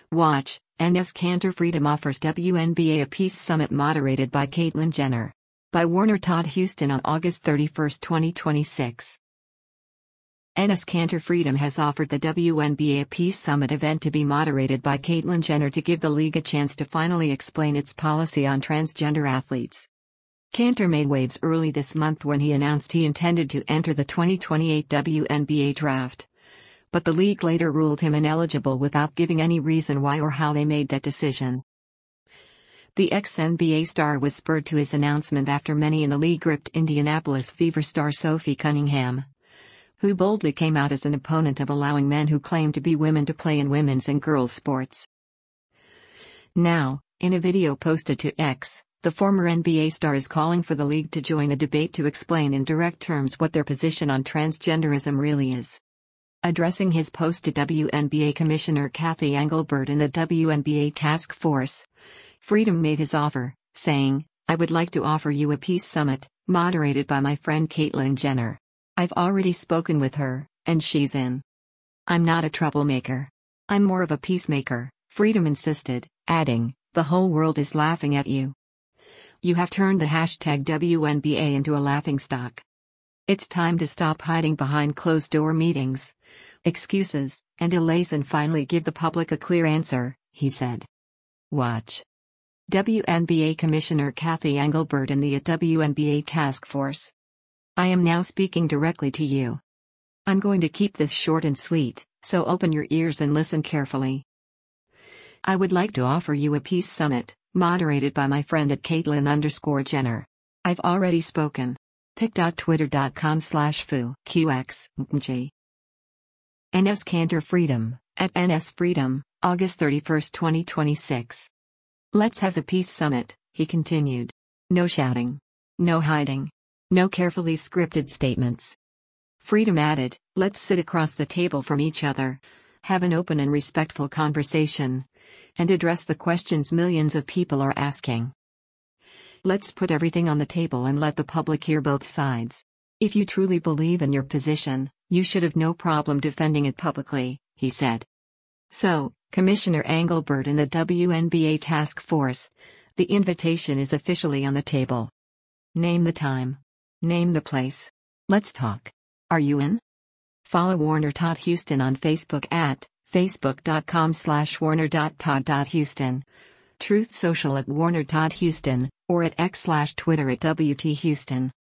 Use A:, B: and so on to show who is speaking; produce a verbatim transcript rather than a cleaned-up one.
A: Watch, Enes Kanter Freedom offers W N B A a peace summit moderated by Caitlyn Jenner. By Warner Todd Houston on August thirty-first, twenty twenty-six. Enes Kanter Freedom has offered the W N B A a peace summit event to be moderated by Caitlyn Jenner to give the league a chance to finally explain its policy on transgender athletes. Kanter made waves early this month when he announced he intended to enter the twenty twenty-eight W N B A draft. But the league later ruled him ineligible without giving any reason why or how they made that decision. The ex-N B A star was spurred to his announcement after many in the league gripped Indianapolis Fever star Sophie Cunningham, who boldly came out as an opponent of allowing men who claim to be women to play in women's and girls' sports. Now, in a video posted to X, the former N B A star is calling for the league to join a debate to explain in direct terms what their position on transgenderism really is. Addressing his post to W N B A Commissioner Cathy Engelbert and the W N B A Task Force, Freedom made his offer, saying, "I would like to offer you a peace summit, moderated by my friend Caitlyn Jenner. I've already spoken with her, and she's in. I'm not a troublemaker. I'm more of a peacemaker," Freedom insisted, adding, "The whole world is laughing at you. You have turned the hashtag W N B A into a laughingstock. It's time to stop hiding behind closed-door meetings, excuses, and delays and finally give the public a clear answer," he said. Watch. W N B A Commissioner Cathy Engelbert and the W N B A Task Force. "I am now speaking directly to you. I'm going to keep this short and sweet, so open your ears and listen carefully. I would like to offer you a peace summit, moderated by my friend at Caitlyn underscore Jenner. I've already spoken. pic.twitter.com slash foo qx mg. Enes Kanter Freedom, at N S Freedom, August thirty-first, twenty twenty-six. "Let's have the peace summit," he continued. "No shouting. No hiding. No carefully scripted statements." Freedom added, "Let's sit across the table from each other, have an open and respectful conversation, and address the questions millions of people are asking. Let's put everything on the table and let the public hear both sides. If you truly believe in your position, you should have no problem defending it publicly," he said. So, Commissioner Engelbert and the W N B A Task Force, the invitation is officially on the table. Name the time. Name the place. Let's talk. Are you in? Follow Warner Todd Houston on Facebook at facebook.com slash warner.todd.houston, Truth Social at Warner Todd Houston, or at X slash Twitter at W T Houston.